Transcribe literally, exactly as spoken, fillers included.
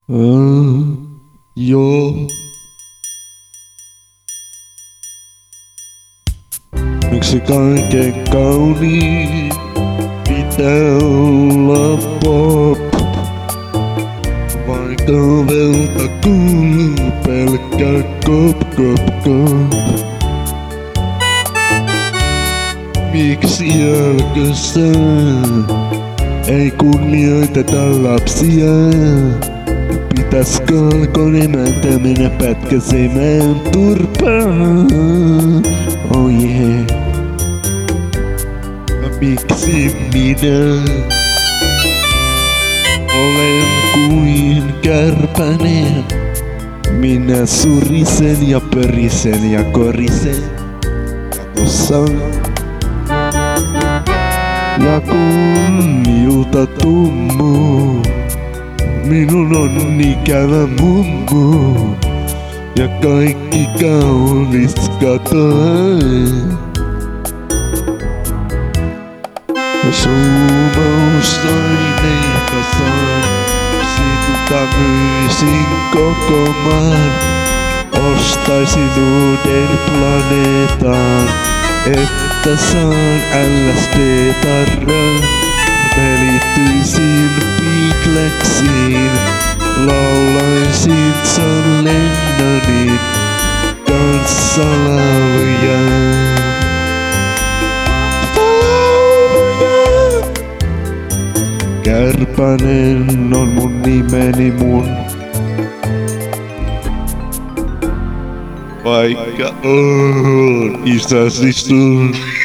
Ah, joo. Miksi kaiken kauniin pitää olla pop? Vaikka velta kuuluu pelkkä kop kop kop. Miksi jälkössä ei kunnioiteta lapsia? Pitäisikö alkonemäntä mennä pätkäsemään turpaan? Oh yeah. Miksi minä olen kuin kärpänen? Minä surisen ja pörisen ja korisen katossa. Ja kun ilta tummuu, minun on ikävä mummu. Ja kaikki kaunis katoaa. Ja suumaustoinen kasaan, sinulta myisin koko maan. Ostaisin uuden planeetan, että saan L S D-tarran. Välittyisin Beatleksiin, laulaisin John Lennonin kanssa lauluja. Kärpänen on mun nimeni mun. Vaikka on isäsi sun.